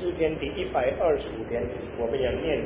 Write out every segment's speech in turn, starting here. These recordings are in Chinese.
诗篇第125篇，我们要念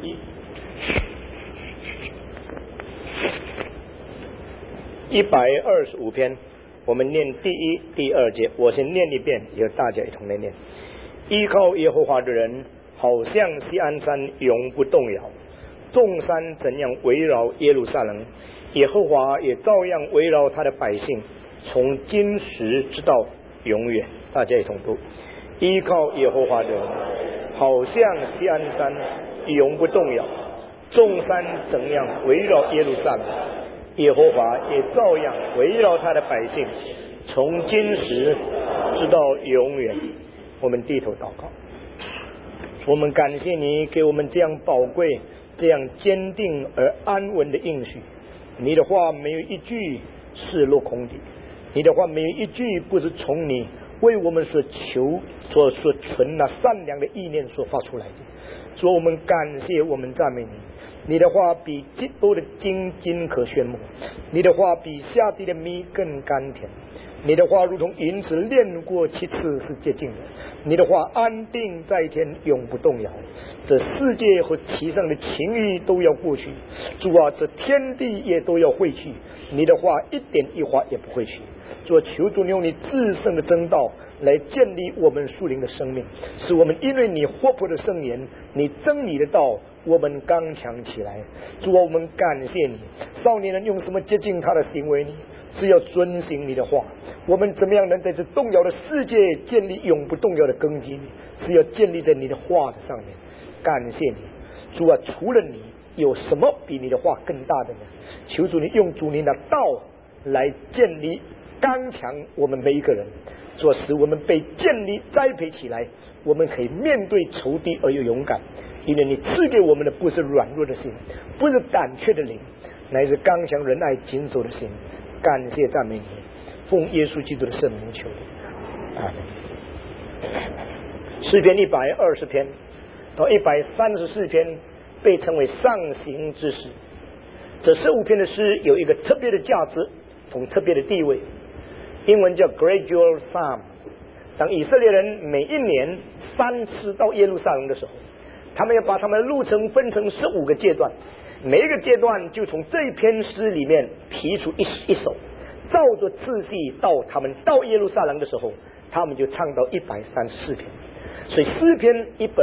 125篇，我们念第一、第二节。我先念一遍，由大家一同来念。依靠耶和华的人，好像锡安山永不动摇。众山怎样围绕耶路撒冷，耶和华也照样围绕他的百姓，从今时直到永远。大家一同读。依靠耶和华的人，好像锡安山永不动摇。众山怎样围绕耶路撒冷，耶和华也照样围绕他的百姓，从今时直到永远。我们低头祷告。我们感谢你给我们这样宝贵、这样坚定而安稳的应许。你的话没有一句是落空的，你的话没有一句不是从你为我们所求所存那善良的意念所发出来的。所以我们感谢，我们赞美你。你的话比极多的金可炫目，你的话比下地的蜜更甘甜。你的话如同银子炼过7次是洁净的，你的话安定在天，永不动摇。这世界和其上的情欲都要过去，主啊，这天地也都要废去，你的话一点一划也不会去。主啊，求主用你至圣的真道来建立我们属灵的生命，使我们因为你活泼的圣言，你真理的道，我们刚强起来。主啊，我们感谢你。少年人用什么接近他的行为呢？是要遵行你的话。我们怎么样能在这动摇的世界建立永不动摇的根基呢？是要建立在你的话的上面。感谢你，主啊，除了你有什么比你的话更大的呢？求主你用主你的道来建立刚强我们每一个人，做使我们被建立栽培起来，我们可以面对仇敌而又勇敢。因为你赐给我们的不是软弱的心，不是胆怯的灵，乃是刚强仁爱谨守的心。感谢赞美你，奉耶稣基督的圣名求你，阿门。诗篇120篇到134篇被称为上行之诗。这15篇的诗有一个特别的价值，同特别的地位，英文叫 gradual psalms。 当以色列人每一年3次到耶路撒冷的时候，他们要把他们的路程分成15个阶段，每一个阶段就从这一篇诗里面提出一首，照着次序到他们到耶路撒冷的时候，他们就唱到134篇。所以诗篇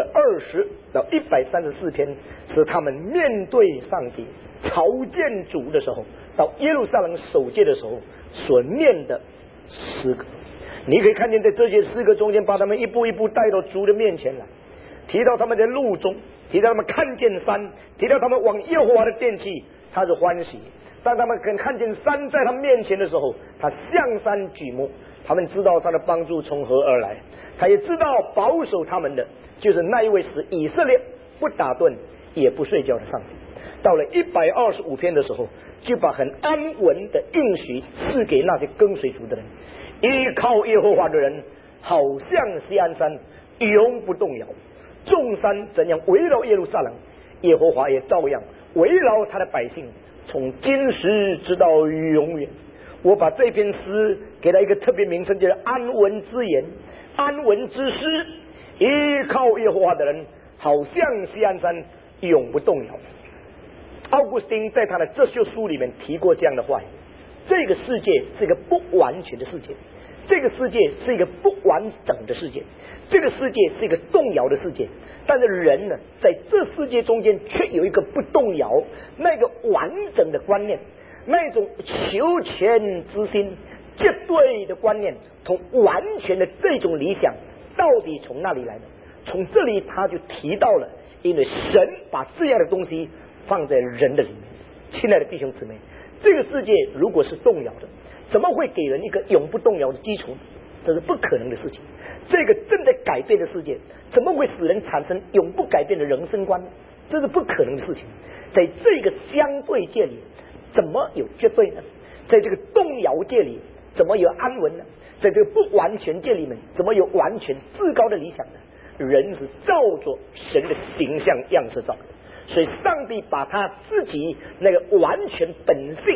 120到134篇是他们面对上帝朝见主的时候，到耶路撒冷守戒的时候所念的诗歌。你可以看见在这些诗歌中间，把他们一步一步带到主的面前来，提到他们的路中，提到他们看见山，提到他们往耶和华的殿去，他是欢喜。当他们看见山在他们面前的时候，他向山举目，他们知道他的帮助从何而来，他也知道保守他们的就是那一位使以色列不打盹也不睡觉的上帝。到了125篇的时候，就把很安稳的应许赐给那些跟随主的人。依靠耶和华的人，好像锡安山永不动摇。众山怎样围绕耶路撒冷，耶和华也照样围绕他的百姓，从今时直到永远。我把这篇诗给他一个特别名称，叫安稳之言，安稳之诗。依靠耶和华的人，好像锡安山永不动摇。奥古斯丁在他的哲学书里面提过这样的话语：这个世界是一个不完全的世界，这个世界是一个不完整的世界，这个世界是一个动摇的世界。但是人呢，在这世界中间却有一个不动摇，那个完整的观念，那种求全之心、绝对的观念，同完全的这种理想，到底从哪里来的？从这里他就提到了，因为神把这样的东西放在人的里面。亲爱的弟兄姊妹，这个世界如果是动摇的，怎么会给人一个永不动摇的基础呢？这是不可能的事情。这个正在改变的世界，怎么会使人产生永不改变的人生观呢？这是不可能的事情。在这个相对界里，怎么有绝对呢？在这个动摇界里，怎么有安稳呢？在这个不完全界里面，怎么有完全至高的理想呢？人是照着神的形象样式造的，所以上帝把他自己那个完全本性、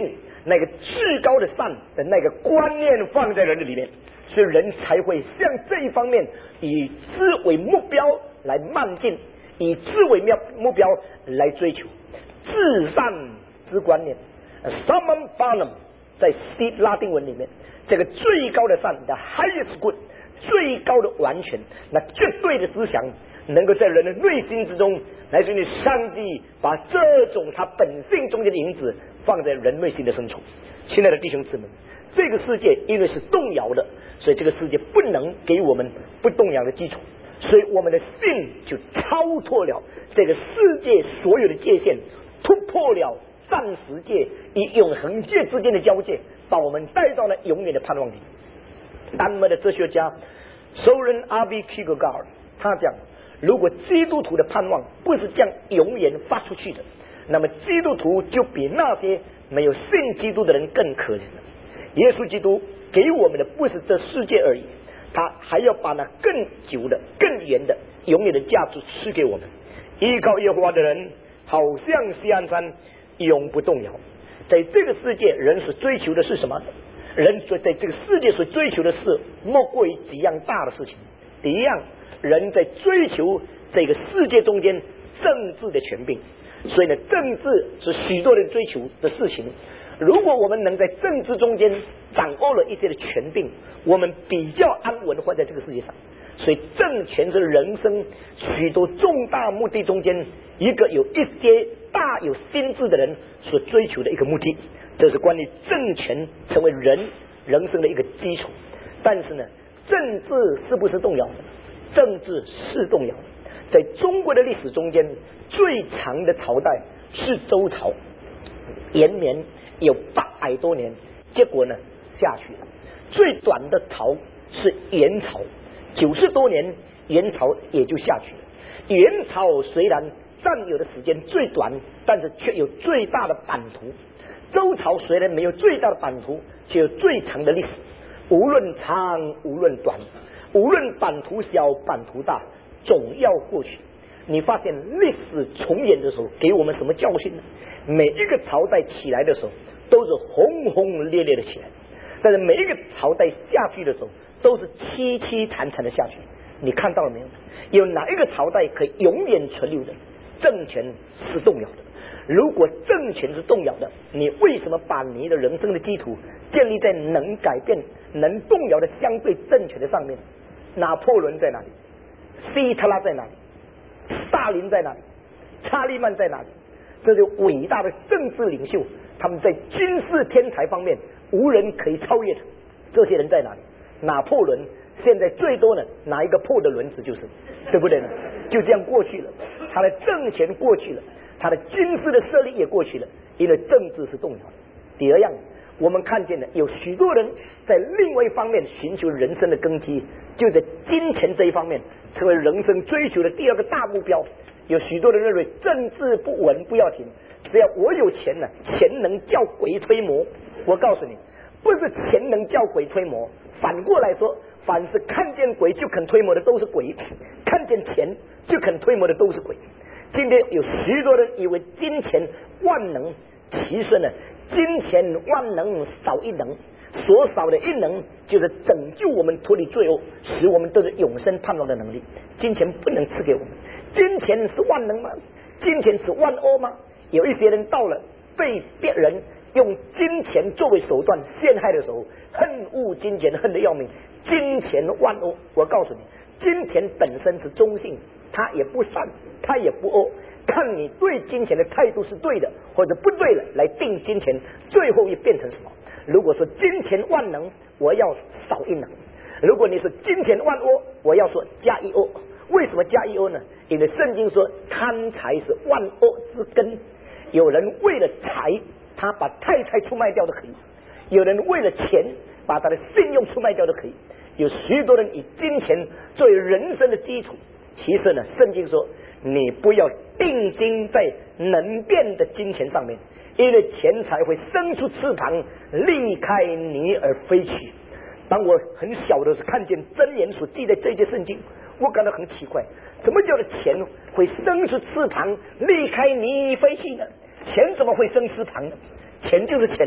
那个至高的善的那个观念放在人的里面，所以人才会向这一方面以之为目标来迈进，以之为目标来追求至善之观念。Summum bonum 在希拉丁文里面，这个最高的善的 highest good， 最高的完全，那绝对的思想能够在人的内心之中，来自于上帝把这种他本性中间的影子放在人内心的深处。亲爱的弟兄姊妹，这个世界因为是动摇的，所以这个世界不能给我们不动摇的基础，所以我们的信就超脱了这个世界所有的界限，突破了暂时界与永恒界之间的交界，把我们带到了永远的盼望里。丹麦的哲学家Søren R.B. Kierkegaard 他讲，如果基督徒的盼望不是这样永远发出去的，那么基督徒就比那些没有信基督的人更可怜了。耶稣基督给我们的不是这世界而已，他还要把那更久的更远的永远的价值赐给我们。依靠耶和华的人好像锡安山永不动摇。在这个世界，人所追求的是什么？人在这个世界所追求的是莫过于几样大的事情。第一样，人在追求这个世界中间政治的权柄，所以呢，政治是许多人追求的事情。如果我们能在政治中间掌握了一些的权柄，我们比较安稳活在这个世界上。所以政权是人生许多重大目的中间一个有一些大有心智的人所追求的一个目的，这是关于政权成为人生的一个基础。但是呢，政治是不是动摇的？政治是动摇的。在中国的历史中间，最长的朝代是周朝，延绵有800多年，结果呢下去了。最短的朝是元朝，90多年，元朝也就下去了。元朝虽然占有的时间最短，但是却有最大的版图。周朝虽然没有最大的版图，却有最长的历史。无论长无论短，无论版图小版图大，总要过去。你发现历史重演的时候给我们什么教训呢？每一个朝代起来的时候都是轰轰烈烈的起来，但是每一个朝代下去的时候都是凄凄惨惨的下去。你看到了没有？有哪一个朝代可以永远存留的？政权是动摇的。如果政权是动摇的，你为什么把你的人生的基础建立在能改变能动摇的相对政权的上面？拿破仑在哪里？希特拉在哪里？斯大林在哪里？查理曼在哪里？这是伟大的政治领袖，他们在军事天才方面无人可以超越的。这些人在哪里？拿破仑现在最多呢拿一个破的轮子，就是对不对呢？就这样过去了，他的政权过去了，他的军事的势力也过去了，因为政治是动摇的。第二样，我们看见了有许多人在另外一方面寻求人生的根基，就在金钱这一方面成为人生追求的第二个大目标。有许多人认为政治不稳不要紧，只要我有钱呢，钱能叫鬼推磨。我告诉你，不是钱能叫鬼推磨，反过来说，凡是看见鬼就肯推磨的都是鬼，看见钱就肯推磨的都是鬼。今天有许多人以为金钱万能，其实呢，金钱万能少一能，所少的一能就是拯救我们脱离罪恶，使我们得到永生盼望的能力。金钱不能赐给我们。金钱是万能吗？金钱是万恶吗？有一些人到了被别人用金钱作为手段陷害的时候，恨恶金钱，恨得要命。金钱万恶，我告诉你，金钱本身是中性，它也不善，它也不恶，看你对金钱的态度是对的或者不对了，来定金钱最后也变成什么。如果说金钱万能，我要少一能；如果你是金钱万恶，我要说加一恶。为什么加一恶呢？因为圣经说贪财是万恶之根。有人为了财，他把太太出卖掉的可以；有人为了钱，把他的信用出卖掉的可以。有许多人以金钱作为人生的基础。其实呢，圣经说你不要定睛在能变的金钱上面，因为钱财会生出翅膀，离开你而飞去。当我很小的时候看见箴言所记的这些圣经，我感到很奇怪，什么叫做钱会生出翅膀离开你飞去呢？钱怎么会生翅膀呢？钱就是钱嘛，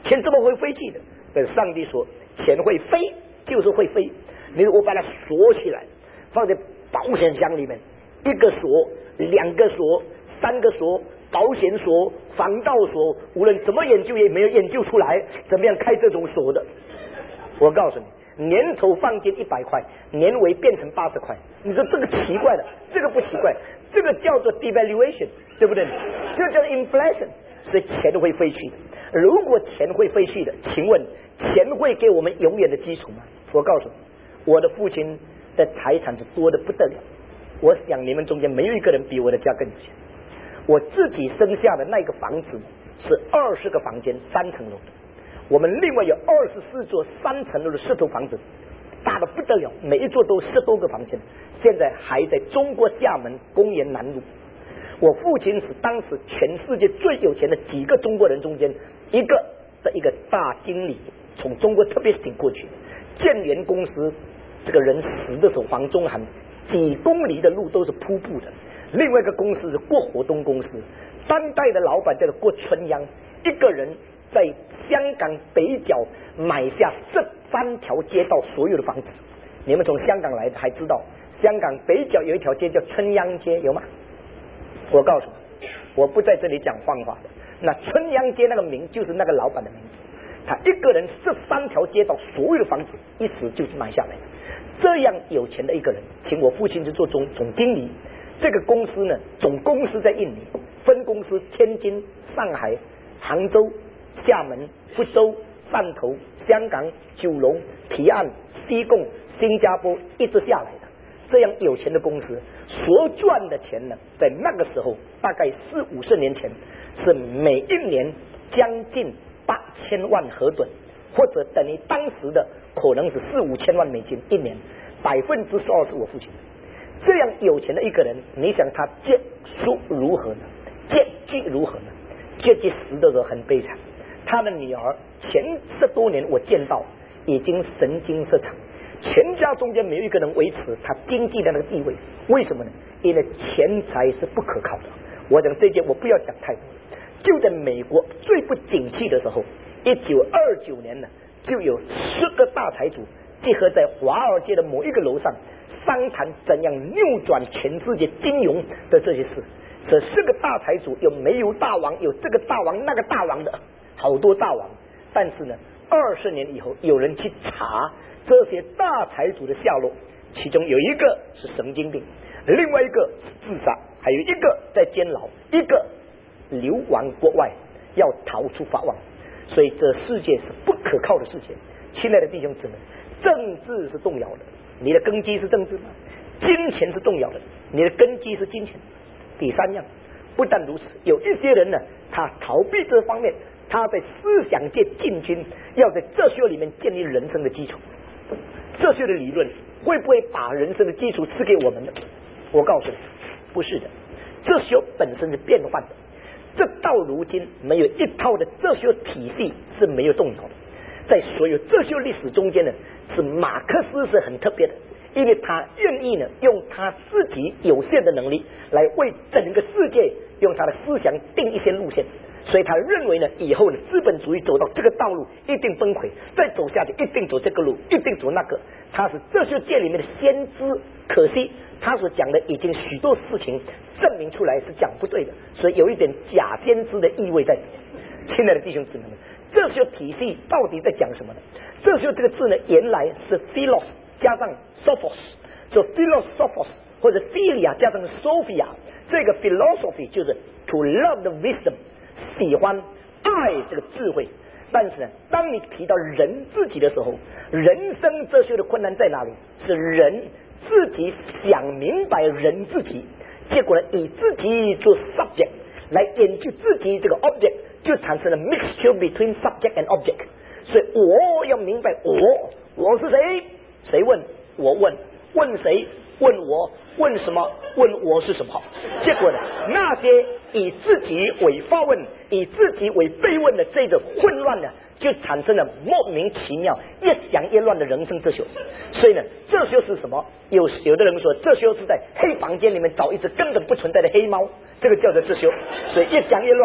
钱怎么会飞去的？但上帝说，钱会飞，就是会飞。我把它锁起来，放在保险箱里面，一个锁、2个锁、3个锁，保险锁、防盗锁，无论怎么研究也没有研究出来怎么样开这种锁的。我告诉你，年头放进100块，年尾变成80块，你说这个奇怪的，这个不奇怪，这个叫做 devaluation， 对不对？这叫 inflation， 所以钱会飞去的。如果钱会飞去的，请问钱会给我们永远的基础吗？我告诉你，我的父亲的财产是多得不得了，我想你们中间没有一个人比我的家更有钱。我自己生下的那个房子是20个房间3层楼的，我们另外有24座3层楼的石头房子，大得不得了，每一座都10多个房间，现在还在中国厦门公园南路。我父亲是当时全世界最有钱的几个中国人中间一个大经理，从中国特别挺过去。建联公司这个人死的时候，黄宗涵几公里的路都是瀑布的。另外一个公司是郭火东公司，当代的老板叫做郭春阳，一个人在香港北角买下13条街道所有的房子。你们从香港来的还知道，香港北角有一条街叫春阳街，有吗？我告诉你，我不在这里讲谎话的。那春阳街那个名就是那个老板的名字，他一个人13条街道所有的房子一时就买下来。这样有钱的一个人，请我父亲去做总经理。这个公司呢，总公司在印尼，分公司天津、上海、杭州、厦门、福州、汕头、香港、九龙、提案、西贡、新加坡一直下来的。这样有钱的公司所赚的钱呢，在那个时候大概40-50年前是每一年将近8000万河顿，或者等于当时的可能是4-5千万美金一年，12%是我父亲。这样有钱的一个人，你想他结束如何呢？结局如何呢？结局死的时候很悲惨。他的女儿前10多年我见到已经神经失常，全家中间没有一个人维持他经济的那个地位。为什么呢？因为钱财是不可靠的。我讲这件我不要讲太多。就在美国最不景气的时候，1929年呢，就有10个大财主集合在华尔街的某一个楼上，商谈怎样扭转全世界金融的这些事。这10个大财主有煤油大王，有这个大王那个大王的，好多大王。但是呢，20年以后有人去查这些大财主的下落，其中有一个是神经病，另外一个是自杀，还有一个在监牢，一个流亡国外要逃出法网。所以这世界是不可靠的世界。亲爱的弟兄姊妹，政治是动摇的，你的根基是政治吗？金钱是动摇的，你的根基是金钱。第3样，不但如此，有一些人呢，他逃避这方面，他在思想界进军，要在哲学里面建立人生的基础。哲学的理论会不会把人生的基础赐给我们呢？我告诉你，不是的。哲学本身是变换的，这到如今没有一套的哲学体系是没有动摇的。在所有哲学历史中间呢，是马克思是很特别的，因为他愿意呢用他自己有限的能力来为整个世界用他的思想定一些路线。所以他认为呢，以后呢资本主义走到这个道路一定崩溃，再走下去一定走这个路，一定走那个。他是哲学界里面的先知，可惜他所讲的已经许多事情证明出来是讲不对的，所以有一点假先知的意味在里面。亲爱的弟兄姊妹们，哲学体系到底在讲什么呢？哲学这个字呢，原来是 philos 加上 sophos， 就 philosophos 或者 philia 加上 sophia， 这个 philosophy 就是 to love the wisdom， 喜欢爱这个智慧。但是呢，当你提到人自己的时候，人生哲学的困难在哪里？是人自己想明白人自己，结果呢以自己做 subject 来研究自己这个 object， 就产生了 mixture between subject and object。 所以我要明白我是谁，谁问我问谁，问我问什么，问我是什么。结果呢，那些以自己为发问，以自己为被问的这种混乱呢，就产生了莫名其妙越想越乱的人生哲学。所以呢，哲学是什么？有的人说哲学是在黑房间里面找一只根本不存在的黑猫，这个叫做哲学。所以越讲越乱。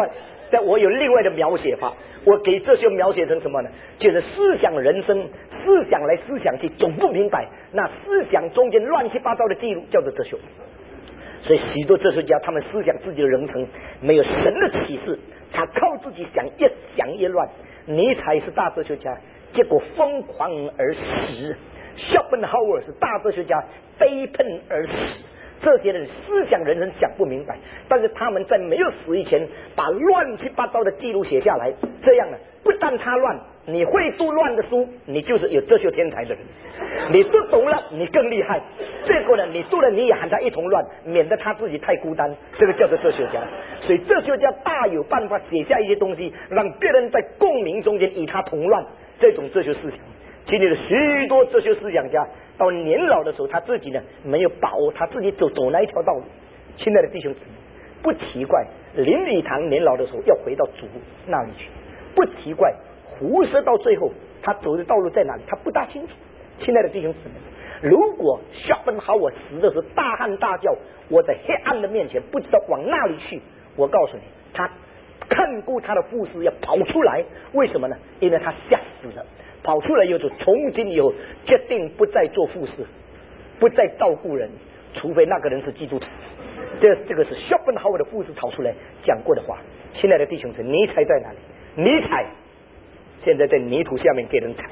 但我有另外的描写法，我给哲学描写成什么呢？就是思想人生，思想来思想去总不明白，那思想中间乱七八糟的记录叫做哲学。所以许多哲学家他们思想自己的人生没有神的启示，他靠自己想，越想越乱。尼采是大哲学家，结果疯狂而死；肖本豪尔是大哲学家，悲愤而死。这些人思想人生想不明白，但是他们在没有死以前把乱七八糟的记录写下来，这样呢，不但他乱，你会读乱的书，你就是有哲学天才的人，你读懂了你更厉害，结果呢，你读了你也喊他一同乱，免得他自己太孤单，这个叫做哲学家。所以哲学家大有办法写下一些东西，让别人在共鸣中间与他同乱，这种哲学思想。今天的许多哲学思想家到年老的时候，他自己呢没有把握他自己走那一条道路。亲爱的弟兄姊妹，不奇怪林语堂年老的时候要回到主那里去，不奇怪胡适到最后他走的道路在哪里，他不大清楚。亲爱的弟兄姊妹，如果肖本豪尔死的时候大喊大叫，我在黑暗的面前不知道往哪里去，我告诉你，他看顾他的护士要跑出来，为什么呢？因为他吓死了。跑出来以后，就从今以后决定不再做护士，不再照顾人，除非那个人是基督徒。这个是肖本豪尔的护士跑出来讲过的话。亲爱的弟兄姊妹，尼采在哪里？尼采现在在泥土下面给人踩。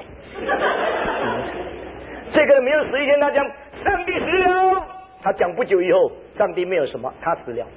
这个人没有死以前，他讲上帝死了，他讲不久以后上帝没有什么，他死了。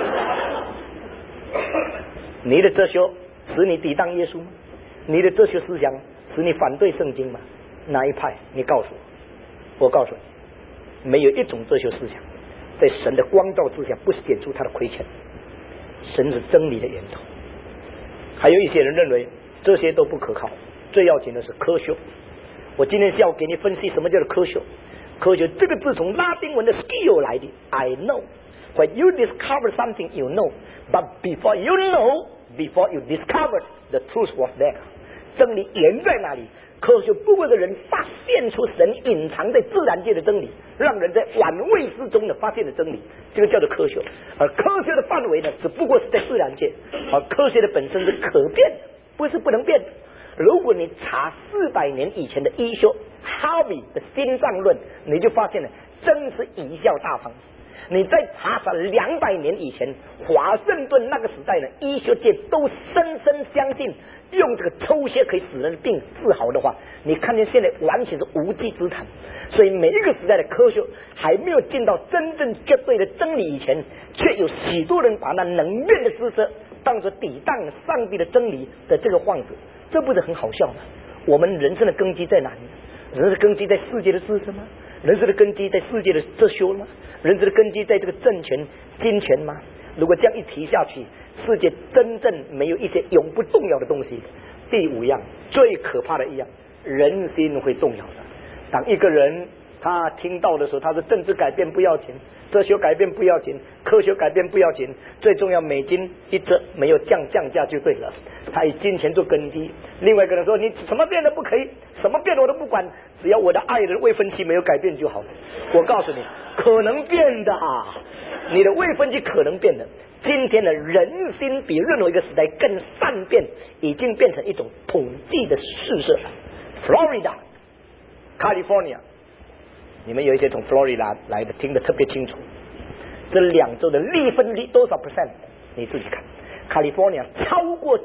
你的哲学使你抵挡耶稣吗？你的哲学思想使你反对圣经吗？哪一派？你告诉我。我告诉你，没有一种哲学思想在神的光照之下不显出他的亏欠。神是真理的源头。还有一些人认为这些都不可靠，最要紧的是科学。我今天是要给你分析什么叫做科学。科学这个字从拉丁文的 skill 来的 I know when you discover something you know, but before you know, before you discovered, the truth was there。 真理源在哪里？科学不过的人发现出神隐藏在自然界的真理，让人在玩味之中的发现的真理，这个叫做科学。而科学的范围呢，只不过是在自然界，而科学的本身是可变的，不是不能变的。如果你查400年以前的医学，哈维的心脏论，你就发现了真是贻笑大方。你再查查200年以前华盛顿那个时代呢，医学界都深深相信用这个抽血可以使人的病治好的话，你看见现在完全是无稽之谈。所以每一个时代的科学还没有进到真正绝对的真理以前，却有许多人把那能变的知识当作抵挡上帝的真理的这个幌子，这不是很好笑吗？我们人生的根基在哪里？人生的根基在世界的知识吗？人生的根基在世界的哲学吗？人生的根基在这个政权金钱吗？如果这样一提下去，世界真正没有一些永不动摇的东西。第5样，最可怕的一样，人心会动摇的。当一个人他听到的时候，他说政治改变不要紧，哲学改变不要紧，科学改变不要紧，最重要美金一直没有降价就对了。他以金钱做根基。另外一个人说，你什么变都不可以，什么变我都不管，只要我的爱人未婚妻没有改变就好了。我告诉你，可能变的，你的未婚妻可能变的。今天的人心比任何一个时代更善变，已经变成一种统计的事实。Florida、California， 你们有一些从 Florida 来的，听得特别清楚。这2州的利分率多少 percent？ 你自己看。California 超过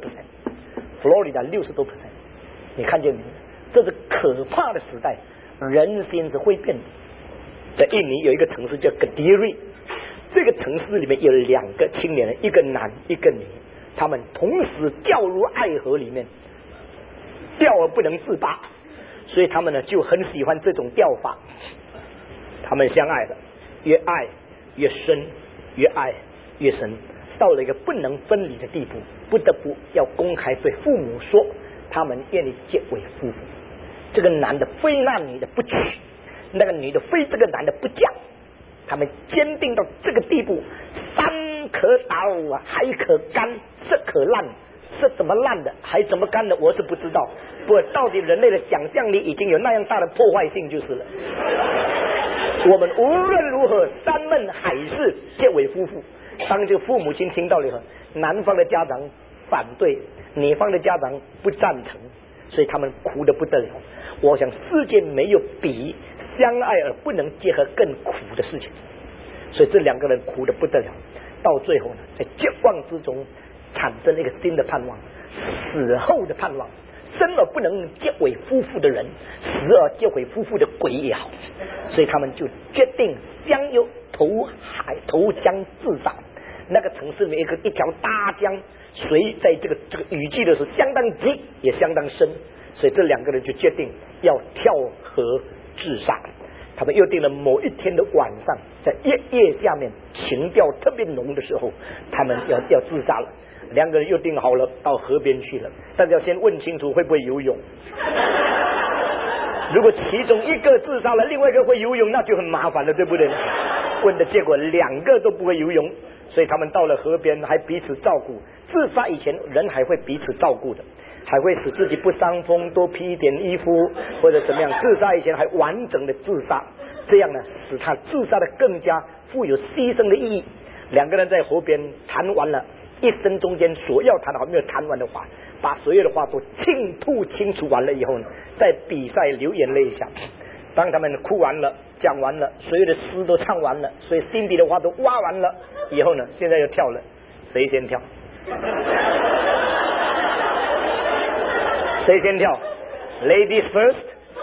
70%，Florida 60多%。你看见没有？这是可怕的时代，人心是会变的。在印尼有一个城市叫 Kediri， 这个城市里面有2个青年人，一个男一个女，他们同时掉入爱河里面，掉而不能自拔，所以他们呢就很喜欢这种钓法。他们相爱的，越爱越深，越爱越深，到了一个不能分离的地步，不得不要公开对父母说他们愿意结为夫妇。这个男的非那女的不娶，那个女的非这个男的不嫁，他们坚定到这个地步，山可倒啊，海可干，石可烂，是怎么烂的，还怎么干的，我是不知道。不过到底人类的想象力已经有那样大的破坏性就是了。我们无论如何山盟海誓结为夫妇， 当这个父母亲听到了以后，男方的家长反对，女方的家长不赞成，所以他们哭得不得了。我想世界没有比相爱而不能结合更苦的事情，所以这两个人哭得不得了。到最后呢，在绝望之中产生了一个新的盼望，死后的盼望。生而不能结为夫妇的人，死而结为夫妇的鬼也好，所以他们就决定相拥投江自杀。那个城市里面一条大江，水在这个雨季的时候相当急也相当深，所以这两个人就决定要跳河自杀。他们约定了某一天的晚上，在夜下面情调特别浓的时候，他们要自杀了。两个人又定好了到河边去了，但是要先问清楚会不会游泳。如果其中一个自杀了，另外一个会游泳，那就很麻烦了，对不对？问的结果两个都不会游泳，所以他们到了河边还彼此照顾。自杀以前人还会彼此照顾的，还会使自己不伤风，多披一点衣服或者怎么样。自杀以前还完整的自杀，这样呢使他自杀的更加富有牺牲的意义。两个人在河边谈完了一生中间所要谈的话没有谈完的话，把所有的话都倾吐清楚完了以后呢，在比赛流眼泪下，当他们哭完了讲完了，所有的诗都唱完了，所以心底的话都挖完了以后呢，现在要跳了，谁先跳？谁先跳 ？Ladies first。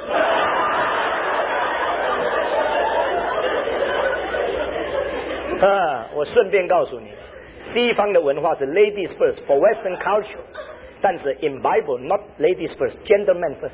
我顺便告诉你，西方的文化是 ladies first for Western culture， 但是 in Bible not ladies first, gentlemen first。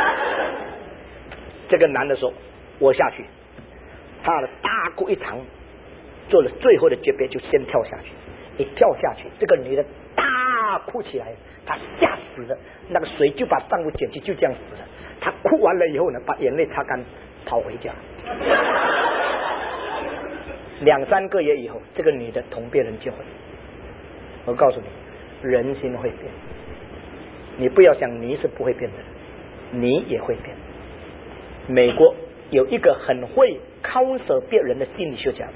这个男的说我下去，他大哭一场，做了最后的诀别，就先跳下去。一跳下去，这个女的大哭起来，她吓死了，那个水就把丈夫捡去，就这样死了。她哭完了以后呢，把眼泪擦干，跑回家。2-3个月以后，这个女的同别人结婚。我告诉你，人心会变，你不要想你是不会变的，你也会变。美国有一个很会counsel别人的心理学家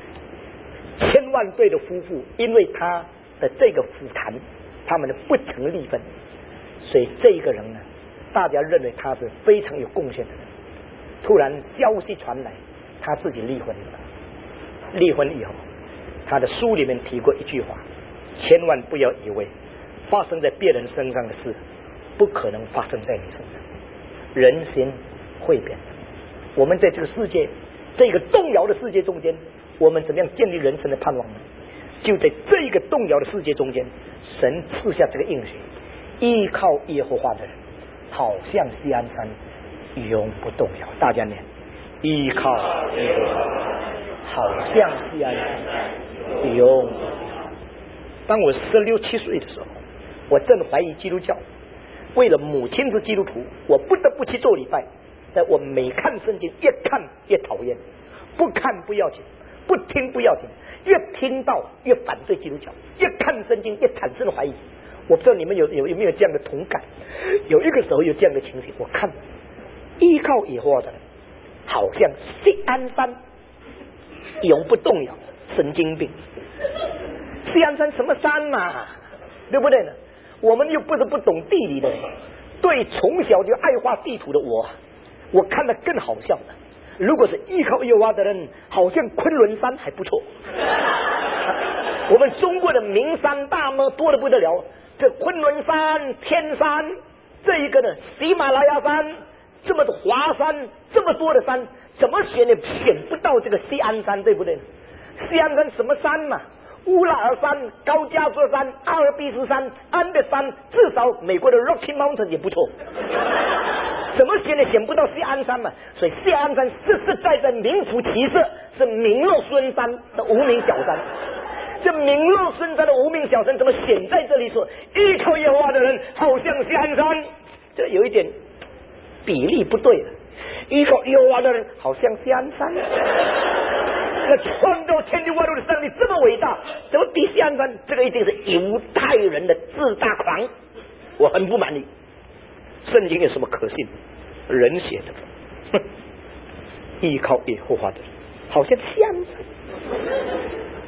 ，1000万对的夫妇，因为他的这个辅谈，他们不曾离婚，所以这一个人呢，大家认为他是非常有贡献的人。突然消息传来，他自己离婚了。离婚以后，他的书里面提过一句话：千万不要以为发生在别人身上的事不可能发生在你身上。人心会变的。我们在这个世界，这个动摇的世界中间，我们怎么样建立人生的盼望呢？就在这个动摇的世界中间，神赐下这个应许：依靠耶和华的人，好像锡安山，永不动摇。大家念：依靠耶和华，好像锡安山，永不动摇。当我16、17岁的时候，我正怀疑基督教，为了母亲是基督徒，我不得不去做礼拜。但我每看圣经，越看越讨厌，不看不要紧，不听不要紧，越听到越反对基督教，越看圣经越产生了怀疑。我不知道你们有没有这样的同感？有一个时候有这样的情形，我看依靠耶和华的人，好像锡安山，永不动摇。神经病！锡安山什么山嘛，对不对呢？我们又不是不懂地理的人，对从小就爱画地图的我看得更好笑了。如果是依靠耶和华的人，好像昆仑山还不错。我们中国的名山大漠多得不得了，这昆仑山、天山，这一个呢，喜马拉雅山，这么多华山，这么多的山，怎么选也选不到这个锡安山，对不对？锡安山什么山嘛？乌拉尔山、高加索山、阿尔卑斯山、安德山，至少美国的 Rocky Mountain 也不错。怎么选也选不到锡安山嘛，所以锡安山实实在在名副其实是名落孙山的无名小山。这名落孙山的无名小山怎么选在这里说依靠耶和华的人好像锡安山？这有一点比例不对了。依靠耶和华的人好像锡安山，那创造天地万物的上帝这么伟大，怎么比锡安山？这个一定是犹太人的自大狂，我很不满意。圣经有什么可信？人写的，哼！依靠耶和华的人好像锡安山。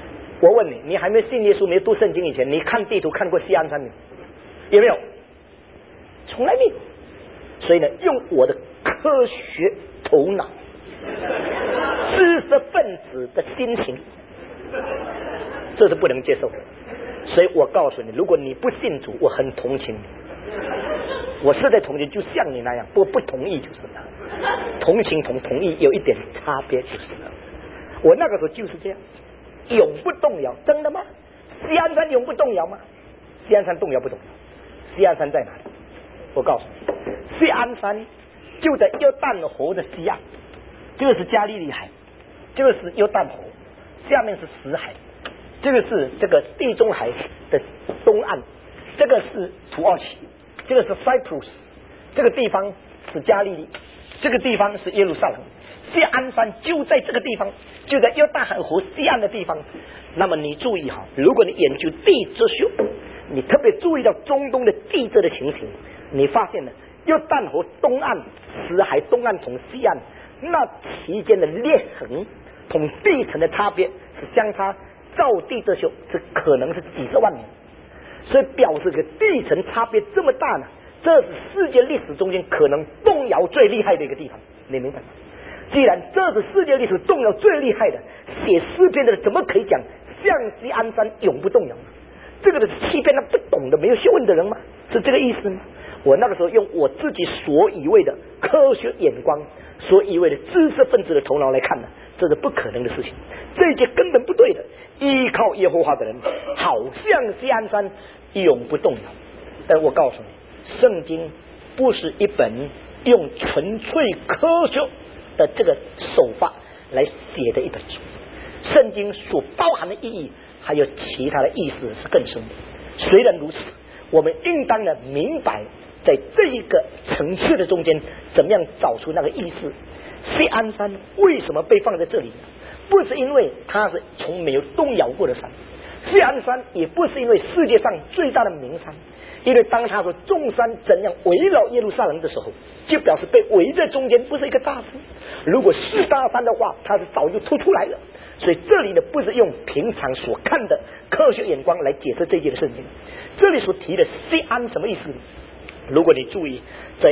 我问你，你还没信耶稣、没读圣经以前，你看地图看过西安山没有？有没有？从来没有。所以呢，用我的科学头脑、知识分子的心情，这是不能接受的。所以我告诉你，如果你不信主，我很同情你。我是在同情，就像你那样，不同意就是了。同情同意有一点差别就是了。我那个时候就是这样，永不动摇。真的吗？西安山永不动摇吗？西安山动摇不动摇？西安山在哪里？我告诉你，西安山就在约旦河的西岸，这个是加利利海，这个是约旦河，下面是死海，这个是这个地中海的东岸，这个是土耳其，这个是 Cyprus， 这个地方是加利利，这个地方是耶路撒冷。西安山就在这个地方，就在约旦河西岸的地方。那么你注意哈，如果你研究地质学，你特别注意到中东的地质的情形，你发现了约旦河东岸、死海东岸同西岸那期间的裂痕同地层的差别是相差，照地质学是可能是几十万年，所以表示这个地层差别这么大呢，这是世界历史中间可能动摇最厉害的一个地方，你明白吗？既然这是世界历史动摇最厉害的，写诗篇的人怎么可以讲向西安山永不动摇呢？这个是欺骗那不懂的没有学问的人吗？是这个意思吗？我那个时候用我自己所以为的科学眼光，所以为的知识分子的头脑来看呢，这是不可能的事情，这一切根本不对的。依靠耶和华的人好像西安山永不动摇。但我告诉你，圣经不是一本用纯粹科学的这个手法来写的一本书，圣经所包含的意义还有其他的意思是更深的。虽然如此，我们应当呢明白在这一个层次的中间怎么样找出那个意思。西安山为什么被放在这里呢？不是因为它是从没有动摇过的山，西安山也不是因为世界上最大的名山，因为当他说众山怎样围绕耶路撒冷的时候，就表示被围在中间，不是一个大山。如果是大山的话，它是早就突出来了。所以这里呢，不是用平常所看的科学眼光来解释这一节的圣经。这里所提的西安什么意思呢？如果你注意，在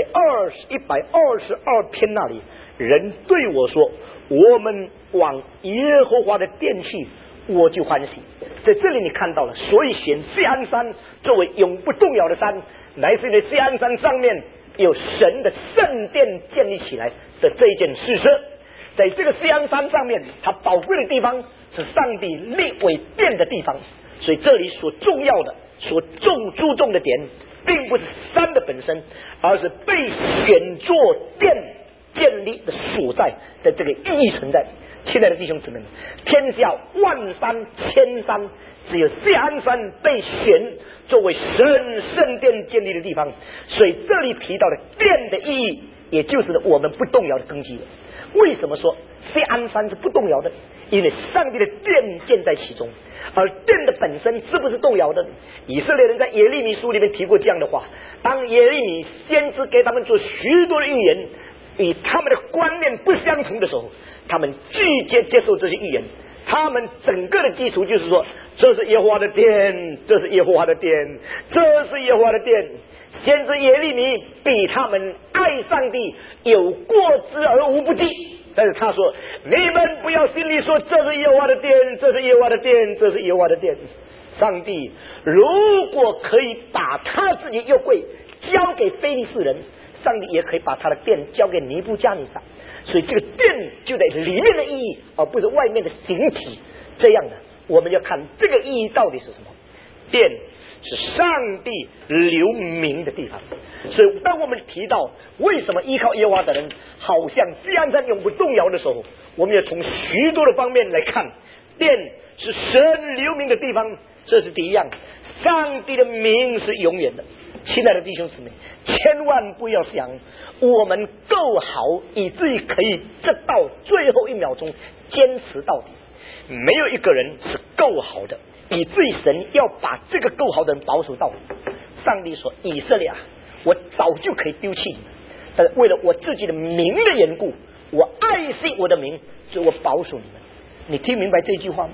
122篇那里，人对我说：“我们往耶和华的殿去，我就欢喜。”在这里你看到了，所以选西安山作为永不动摇的山，乃是因为西安山上面有神的圣殿建立起来的这一件事实。在这个西安山上面，它宝贵的地方是上帝立为殿的地方，所以这里所重要的、所注重的点，并不是山的本身，而是被选作殿建立的所在的这个意义存在。亲爱的弟兄姊妹们，天下万山千山，只有西安山被选作为神圣殿建立的地方，所以这里提到的殿的意义，也就是我们不动摇的根基。为什么说西安山是不动摇的？因为上帝的殿建在其中，而殿的本身是不是动摇的？以色列人在耶利米书里面提过这样的话，当耶利米先知给他们做许多的预言，与他们的观念不相同的时候，他们拒绝接受这些预言。他们整个的基础就是说，这是耶和华的殿，这是耶和华的殿，这是耶和华的殿。先知耶利米比他们爱上帝有过之而无不及，但是他说：“你们不要心里说这是耶和华的殿，这是耶和华的殿，这是耶和华的殿。”上帝如果可以把他自己约柜交给非利士人，上帝也可以把他的殿交给尼布加尼撒。所以这个殿就在里面的意义，而不是外面的形体。这样的，我们要看这个意义到底是什么。殿是上帝留名的地方，所以当我们提到为什么依靠耶和华的人好像西安山永不动摇的时候，我们要从许多的方面来看，殿是神留名的地方，这是第一样。上帝的名是永远的。亲爱的弟兄姊妹，千万不要想我们够好以至于可以直到最后一秒钟坚持到底，没有一个人是够好的以至于神要把这个够好的人保守到底。上帝说：“以色列啊，我早就可以丢弃你们，但是为了我自己的名的缘故，我爱惜我的名，所以我保守你们。”你听明白这句话吗？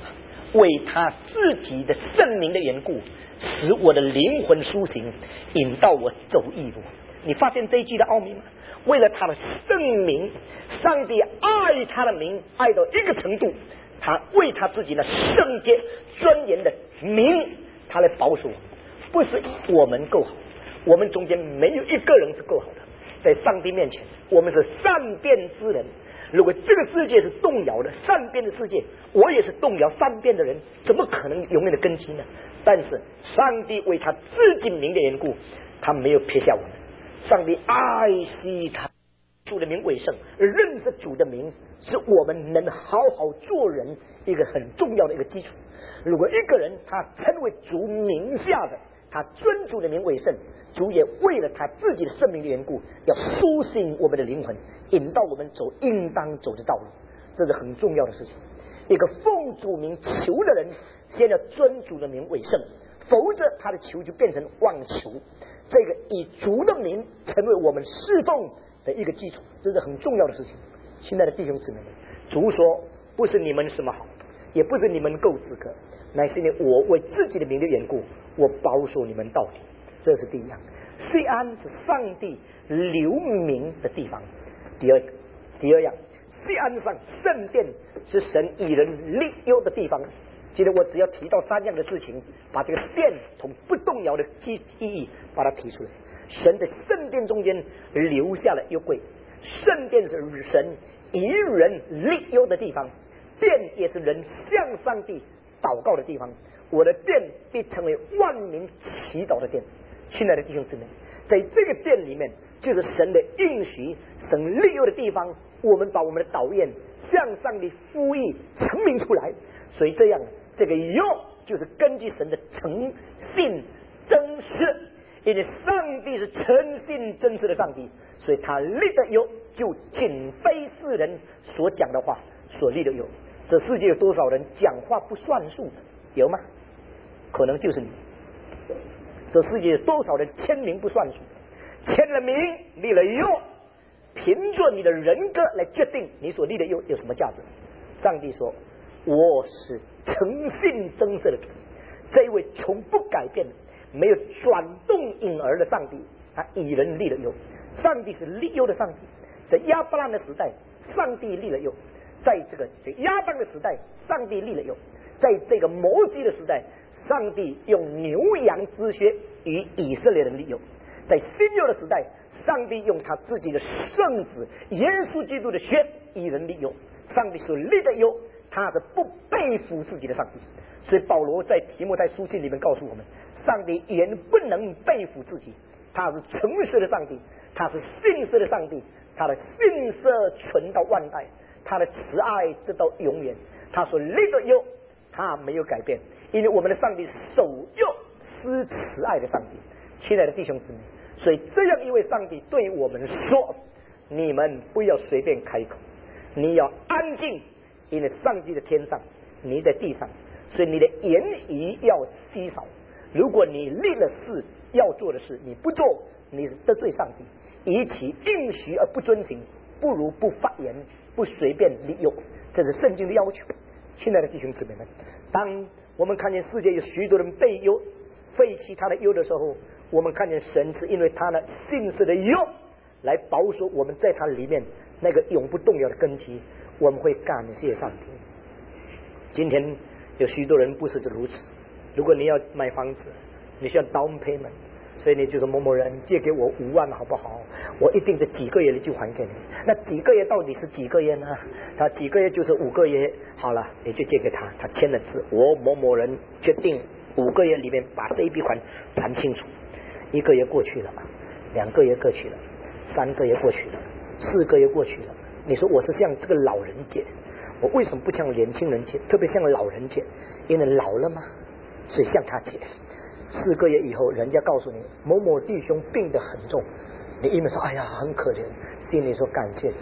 为他自己的圣名的缘故，使我的灵魂苏醒，引导我走义路。你发现这一句的奥秘吗？为了他的圣名，上帝爱他的名爱到一个程度，他为他自己的圣洁尊严的名，他来保守我们。不是我们够好，我们中间没有一个人是够好的，在上帝面前我们是善变之人。如果这个世界是动摇的善变的世界，我也是动摇善变的人，怎么可能永远的根基呢？但是上帝为他自己名的缘故，他没有撇下我们。上帝爱惜他主的名为圣，认识主的名是我们能好好做人一个很重要的一个基础。如果一个人他称为主名下的，他尊主的名为圣，主也为了他自己的生命的缘故，要苏醒我们的灵魂，引导我们走应当走的道路，这是很重要的事情。一个奉主名求的人，先要尊主的名为圣，否则他的求就变成妄求。这个以主的名成为我们侍奉的一个基础，这是很重要的事情。亲爱的弟兄姊妹们，主说不是你们什么好，也不是你们够资格，乃是因为我为自己的名的缘故，我保守你们到底。这是第一样。西安是上帝留名的地方。第二样，西安上圣殿是神以人立约的地方。记得我只要提到三样的事情，把这个殿从不动摇的意义把它提出来。神的圣殿中间留下了约柜，圣殿是神以人立约的地方，殿也是人向上帝祷告的地方。我的殿必成为万民祈祷的殿。亲爱的弟兄姊妹，在这个殿里面就是神的应许，神立约的地方，我们把我们的祷愿向上帝呼吁成明出来。所以这样这个约就是根据神的诚信真实，因为上帝是诚信真实的上帝，所以他立的约就仅非世人所讲的话所立的约。这世界有多少人讲话不算数的？有吗？可能就是你。这世界有多少人签名不算数？签了名立了约，凭着你的人格来决定你所立的约有什么价值。上帝说我是诚信真实的主，这一位从不改变没有转动婴儿的上帝，他以人立了约。上帝是立约的上帝，在亚伯兰的时代上帝立了约，在这个亚当的时代上帝立了约，在这个摩西的时代上帝用牛羊之血与以色列人立约，在新约的时代上帝用他自己的圣子耶稣基督的血与人立约。上帝所立的约，他是不背负自己的上帝。所以保罗在提摩太书信里面告诉我们，上帝原不能背负自己，他是诚实的上帝，他是信实的上帝，他的信实存到万代，他的慈爱直到永远，他所立的约他没有改变，因为我们的上帝是守约施慈爱的上帝。亲爱的弟兄姊妹，所以这样一位上帝对我们说，你们不要随便开口，你要安静，因为上帝在天上，你在地上，所以你的言语要稀少。如果你立了事要做的事你不做，你是得罪上帝。以其应许而不遵行，不如不发言，不随便利用，这是圣经的要求。亲爱的弟兄姊妹们，当我们看见世界有许多人被约废弃他的约的时候，我们看见神是因为他的信实的约来保守我们在他里面那个永不动摇的根基，我们会感谢上帝。今天有许多人不是如此，如果你要买房子，你需要 down payment， 所以你就是某某人借给我5万好不好，我一定是几个月里就还给你。那几个月到底是几个月呢？他几个月就是5个月，好了你就借给他，他签了字，我某某人决定5个月里面把这一笔款还清楚。1个月过去了，2个月过去了，3个月过去了，4个月过去了，你说我是向这个老人借，我为什么不向年轻人借，特别向老人借？因为老了嘛，所以向他借。4个月以后人家告诉你某某弟兄病得很重，你一面说哎呀很可怜，心里说感谢主，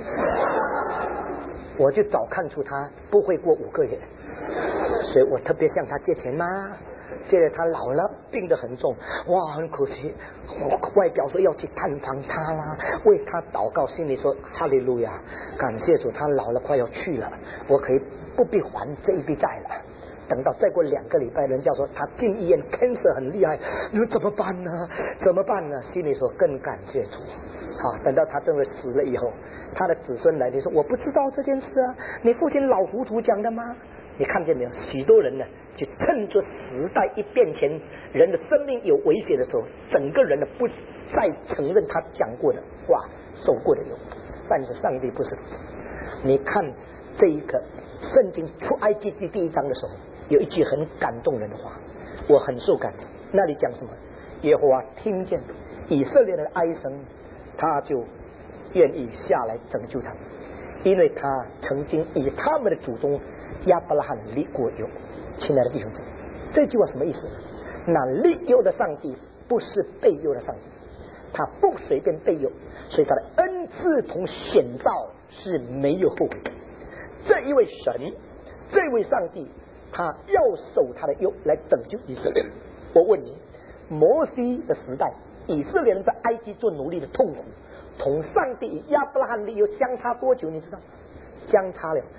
我就早看出他不会过5个月，所以我特别向他借钱嘛。现在他老了病得很重，哇很可惜，我外表说要去探访他啦，为他祷告，心里说哈利路亚，感谢主，他老了快要去了，我可以不必还这一笔债了。 等到再过2个礼拜，人家说他进医院 cancer 很厉害，你说怎么办呢？怎么办呢？心里说更感谢主。好，等到他真的死了以后，他的子孙来，你说我不知道这件事啊，你父亲老糊涂讲的吗？你看见没有？许多人呢，就趁着时代一变迁，人的生命有危险的时候，整个人呢不再承认他讲过的话、受过的有。但是上帝不是如此。你看这一个圣经出埃及记第1章的时候，有一句很感动人的话，我很受感动。那里讲什么？耶和华听见以色列人的哀声，他就愿意下来拯救他们，因为他曾经以他们的祖宗亚伯拉罕立过约。亲爱的弟兄姊妹，这句话什么意思呢？那立约的上帝不是背约的上帝，他不随便背约，所以他的恩赐同显召是没有后悔的。这一位神，这位上帝，他要守他的约来拯救以色列人。我问你，摩西的时代，以色列人在埃及做奴隶的痛苦，同上帝亚伯拉罕立约相差多久？你知道？相差了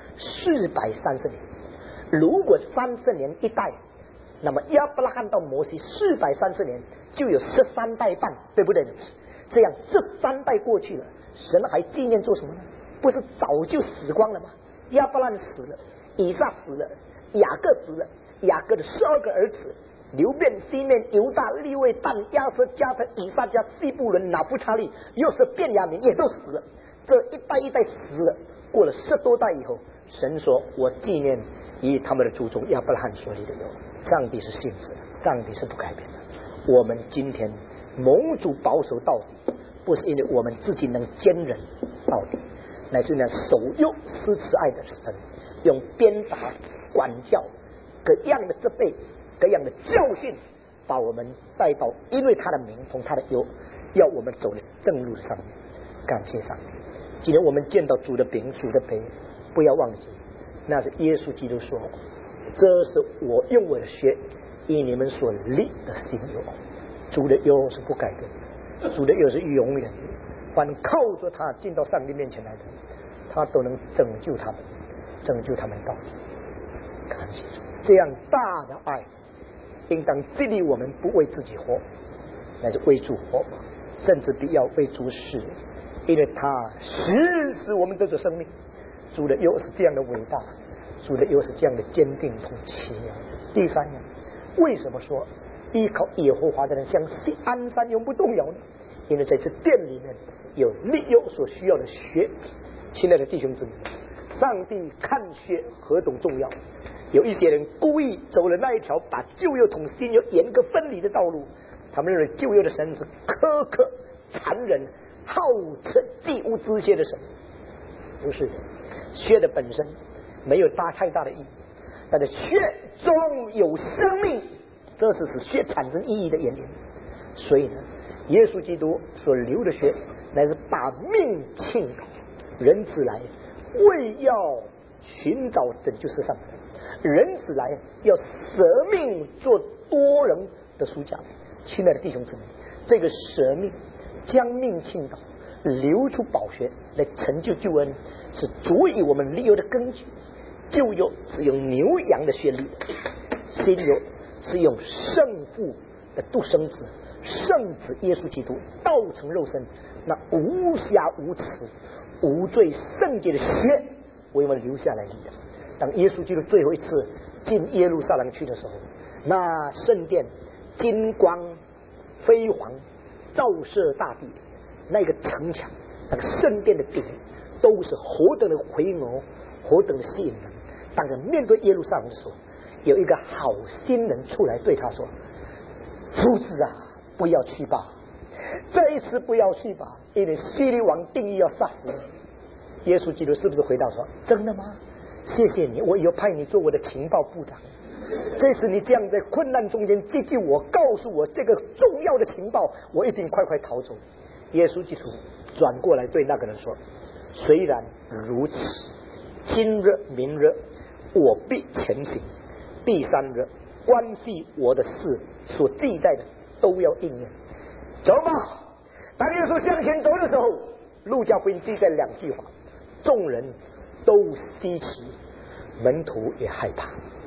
430年。如果30年一代，那么亚伯拉罕到摩西430年，就有13代半，对不对？这样13代过去了，神还纪念做什么呢？不是早就死光了吗？亚伯拉罕死了，以撒死了，雅各死了，雅各的12个儿子流便、西面、犹大、利未、但、亚瑟、加特、以撒加、西布伦、拿弗他利，又是便雅悯，也都死了。这一代一代死了，过了10多代以后，神说：“我纪念以他们的祖宗亚伯拉罕所立的约。”上帝是信实的，上帝是不改变的。我们今天蒙主保守到底，不是因为我们自己能坚忍到底，乃是呢守约施慈爱的神，用鞭打、管教、各样的责备、各样的教训，把我们带到因为他的名同他的约，要我们走的正路上面。感谢上帝！今天我们见到主的饼、主的杯，不要忘记，那是耶稣基督说：“这是我用我的血以你们所立的新约。”主的约是不改变的，主的约是永远的。凡靠着他进到上帝面前来的，他都能拯救他们，拯救他们到底。感谢主！这样大的爱，应当激励我们不为自己活，乃是为主活，甚至必要为主死，因为他使我们得着生命。主的约是这样的伟大，主的约是这样的坚定同奇妙。第三样，为什么说依靠耶和华的人像锡安山永不动摇呢？因为在这殿里面有立约所需要的血。亲爱的弟兄姊妹，上帝看血何等重要。有一些人故意走了那一条把旧约同新约严格分离的道路，他们认为旧约的神是苛刻、残忍、好吃祭物之血的神。不是的，血的本身没有太大的意义，但是血中有生命，这是使血产生意义的原因。所以呢，耶稣基督所流的血乃是把命倾倒，人子来为要寻找拯救世上的人，人子来要舍命做多人的赎价。亲爱的弟兄姊妹，这个舍命将命倾倒，流出宝血来成就救恩，是足以我们立约的根据。旧约是用牛羊的血立的，新约是用圣父的独生子圣子耶稣基督道成肉身，那无瑕无疵无罪圣洁的血为我们留下来立的。当耶稣基督最后一次进耶路撒冷去的时候，那圣殿金光辉煌照射大地，那个城墙那个圣殿的顶都是何等的回眸，何等的吸引人。当他面对耶路撒冷的时候，有一个好心人出来对他说：“夫子啊，不要去吧，这一次不要去吧，因为希律王定义要杀死你。”耶稣基督是不是回答说：“真的吗？谢谢你，我以后派你做我的情报部长。这次你这样在困难中间接近我，告诉我这个重要的情报，我一定快快逃走。”耶稣基督转过来对那个人说：“虽然如此，今日明日我必前行，第3日关系我的事所记载的都要应验。”走吧。当耶稣向前走的时候，路加福音记载2句话，众人都稀奇，门徒也害怕。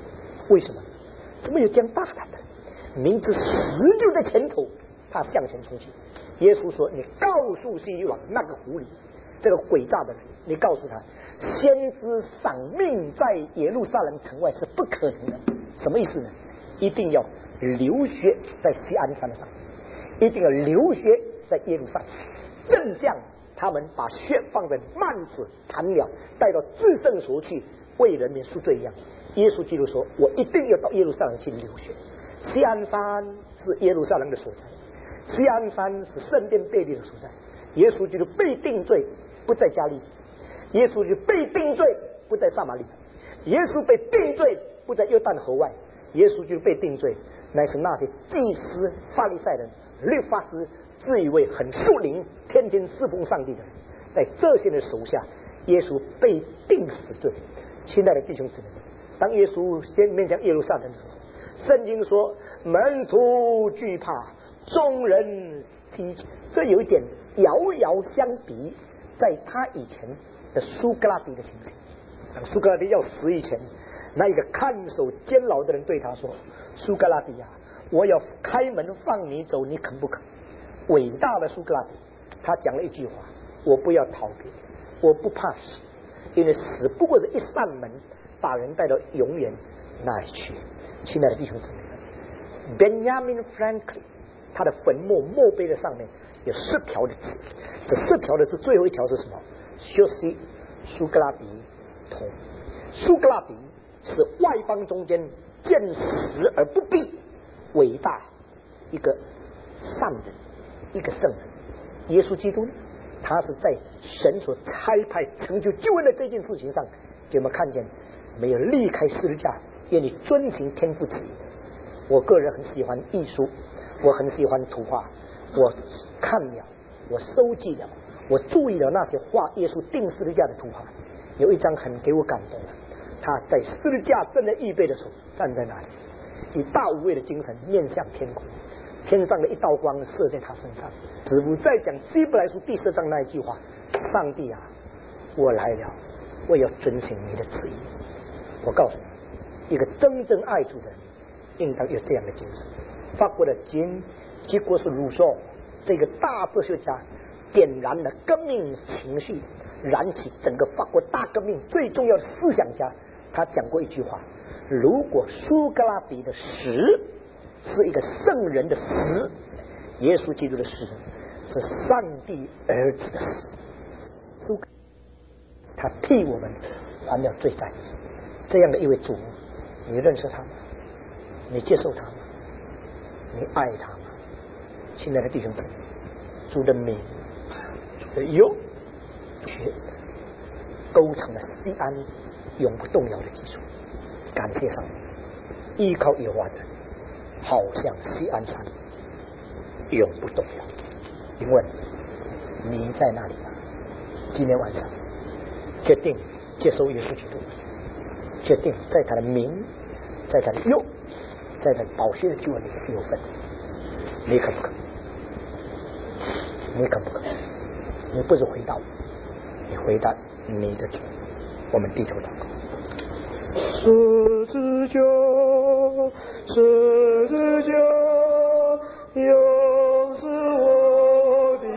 为什么？怎么有这样大胆的？明知死就在前头，他向前冲去。耶稣说：“你告诉希律王那个狐狸，这个诡诈的人，你告诉他，先知丧命在耶路撒冷城外是不可能的。什么意思呢？一定要流血在锡安山上，一定要流血在耶路撒冷。正将他们把血放在幔子、坛了，带到至圣所去，为人民赎罪一样。耶稣基督说：我一定要到耶路撒冷去流血。锡安山是耶路撒冷的所在，锡安山是圣殿背地的所在。耶稣基督被定罪不在加利，耶稣就被定罪不在撒玛利，耶稣被定罪不在约旦河外，耶稣就被定罪乃是那些祭司、法利赛人、律法师自以为很属灵，天天侍奉上帝的人，在这些人手下，耶稣被定死罪。亲爱的弟兄姊妹，当耶稣先面向耶路撒冷的时候，圣经说门徒惧怕，众人稀奇，这有一点遥遥相比在他以前的苏格拉底的情形。当苏格拉底要死以前，那一个看守监牢的人对他说：苏格拉底啊，我要开门放你走，你肯不肯？伟大的苏格拉底，他讲了一句话：我不要逃避，我不怕死，因为死不过是一扇门，把人带到永远那里去。亲爱的弟兄姊妹， Benjamin Franklin 他的坟墓墓碑的上面有10条的字，这10条的字最后一条是什么？休息苏格拉底同。苏格拉底是外邦中间见死而不避，伟大一个善人，一个圣人。耶稣基督呢，他是在神所差派成就救恩的这件事情上，给我们看见没有离开十字架，愿意遵行天父旨意。我个人很喜欢艺术，我很喜欢图画，我看了，我收集了，我注意了那些画耶稣钉十字架的图画。有一张很给我感动的，他在十字架正在预备的时候，站在那里，以大无畏的精神面向天空，天上的一道光射在他身上。子午在讲希伯来书第4章那一句话：上帝啊，我来了，我要遵行你的旨意。我告诉你，一个真正爱主的人应当有这样的精神。法国的结果是卢梭这个大哲学家点燃了革命情绪，燃起整个法国大革命最重要的思想家。他讲过一句话：如果苏格拉底的死是一个圣人的死，耶稣基督的死是上帝儿子的死。他替我们还了罪债。这样的一位主，你认识他吗？你接受他吗？你爱他吗？亲爱的弟兄姊妹，主的名、主的有血构成了锡安永不动摇的基础。感谢上帝，依靠耶和华的人好像锡安山永不动摇。请问你在哪里吗？今天晚上决定接受耶稣基督，决定在他的名，在他的佑，在他的宝血的救恩里有份。你可不可？你可不可？你不是回答我，你回答你的主。我们低头祷告。十字架，十字架，又是我的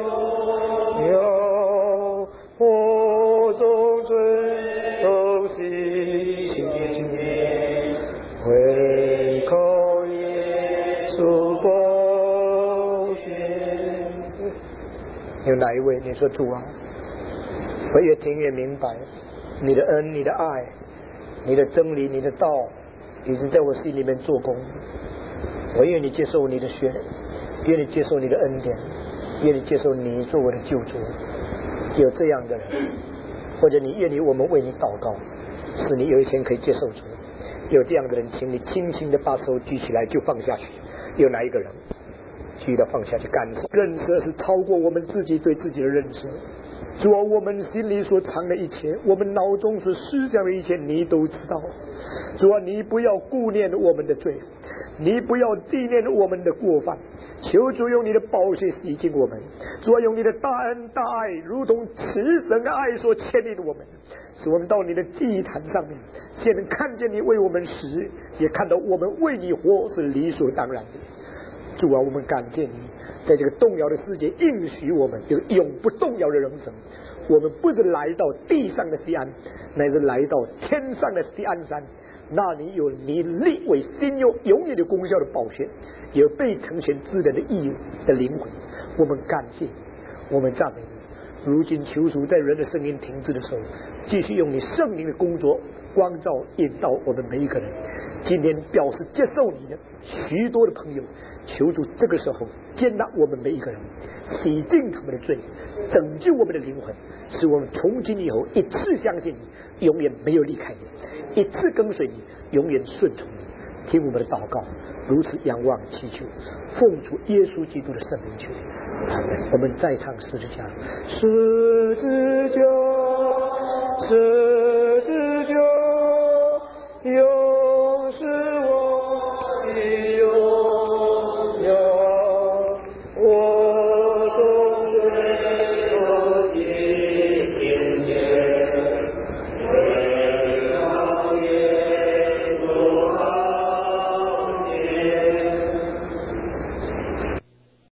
有我中罪都洗净，唯靠耶稣宝血。有哪一位你说主啊，我越听越明白你的恩、你的爱、你的真理、你的道已经在我心里面做工。我愿意接受你的血，愿意接受你的恩典，愿意接受你做我的救主。有这样的人，或者你愿意我们为你祷告，使你有一天可以接受主。有这样的人，请你轻轻的把手举起来就放下去。有哪一个人举到放下去？感受认识是超过我们自己对自己的认识。主啊，我们心里所藏的一切，我们脑中所思想的一切，你都知道。主啊，你不要顾念我们的罪， 你不要纪念我们的过犯，求主用你的宝血洗净我们，主要用你的大恩大爱，如同慈神的爱所牵引我们，使我们到你的祭坛上面，先能看见你为我们死，也看到我们为你活是理所当然的。主啊，我们感谢你，在这个动摇的世界应许我们有永不动摇的人生。我们不是来到地上的锡安，乃是来到天上的锡安山，那里有你立为新有永远的功效的宝血，有被成全之人的义的灵魂。我们感谢你，我们赞美你。如今求主在人的声音停滞的时候，继续用你圣灵的工作光照引导我们每一个人。今天表示接受你的许多的朋友，求主这个时候接纳我们每一个人，洗净他们的罪，拯救我们的灵魂，使我们从今以后一次相信你，永远没有离开你，一次跟随你，永远顺从你。听我们的祷告，如此仰望祈求，奉主耶稣基督的圣名求。我们再唱十字架，十字架，十字架，有